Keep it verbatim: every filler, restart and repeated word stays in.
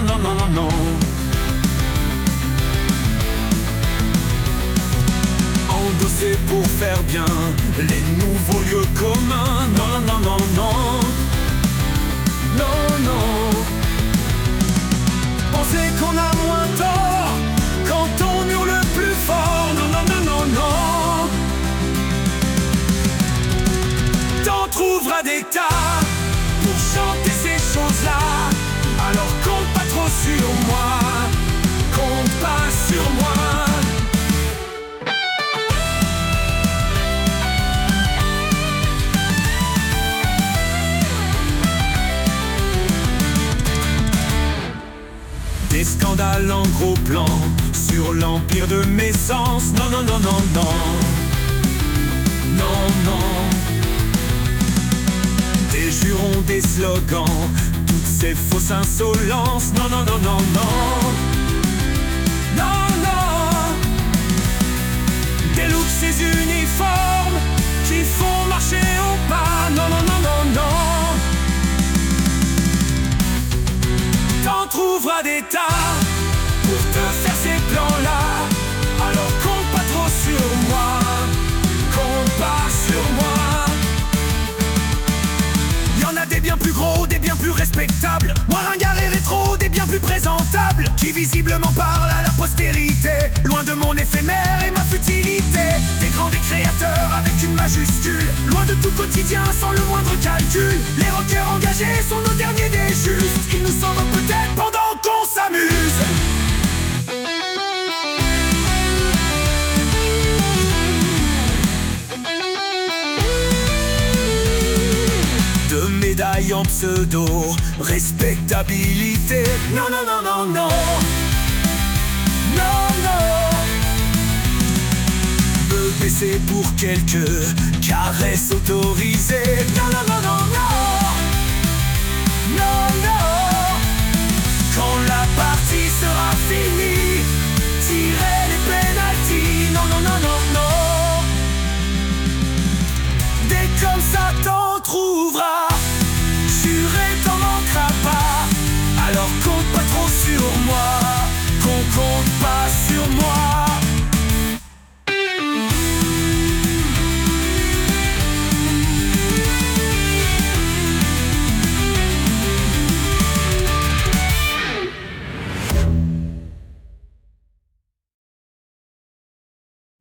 non, non, non, non. Endosser pour faire bien les nouveaux lieux communs. Non, non, non, non. Non, non. Penser qu'on a moins tort quand on hurle plus fort. Non, non, non, non, non. T'en trouveras des tas pour chanter ces choses-là. Alors compte pas trop sur moi, compte pas sur moi. Des scandales en gros plan sur l'empire de mes sens. Non, non, non, non, non. Non, non. Des jurons, des slogans, toutes ces fausses insolences. Non, non, non, non, non. Non, non. Des looks, ces uniformes qui font marcher au pas. Non, non, non, non, non. T'en trouveras des tas pour te faire ces plans-là. Alors compte pas trop sur moi, compte pas sur moi. Y'en a des bien plus gros, des bien plus respectables, moins ringards et rétro, des bien plus présentables, qui visiblement parlent à la postérité, loin de mon éphémère et ma futilité. Des grands, des créateurs avec une majuscule, loin de tout quotidien sans le moindre calcul. Les rockers engagés sont nos derniers des justes. Ils nous s'en vont peut-être pendant qu'on s'amuse. De médailles en pseudo respectabilité. Non, non, non, non, non. Non, non. Me baisser pour quelques caresses autorisées. Non, non, non, non, non. Non, non. Quand la partie sera finie, tirer les pénaltys. Non, non, non, non, non. Dès comme ça t'en trouveras, juré t'en manqueras pas. Alors compte pas trop sur moi, qu'on compte pas sur moi.